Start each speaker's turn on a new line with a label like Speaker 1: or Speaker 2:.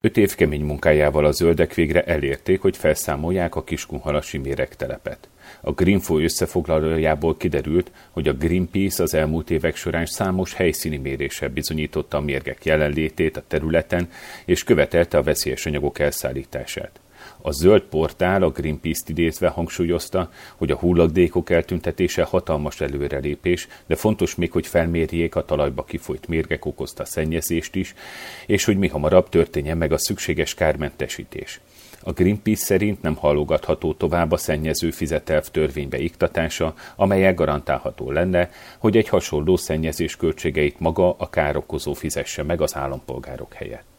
Speaker 1: 5 év kemény munkájával a zöldek végre elérték, hogy felszámolják a Kiskunhalasi méregtelepet. A Greenfo összefoglalójából kiderült, hogy a Greenpeace az elmúlt évek során számos helyszíni méréssel bizonyította a mérgek jelenlétét a területen, és követelte a veszélyes anyagok elszállítását. A zöld portál a Greenpeace-t idézve hangsúlyozta, hogy a hulladékok eltüntetése hatalmas előrelépés, de fontos még, hogy felmérjék a talajba kifolyt mérgek okozta szennyezést is, és hogy mihamarabb történjen meg a szükséges kármentesítés. A Greenpeace szerint nem halogatható tovább a szennyező fizetelv törvénybe iktatása, amellyel garantálható lenne, hogy egy hasonló szennyezés költségeit maga a károkozó fizesse meg az állampolgárok helyett.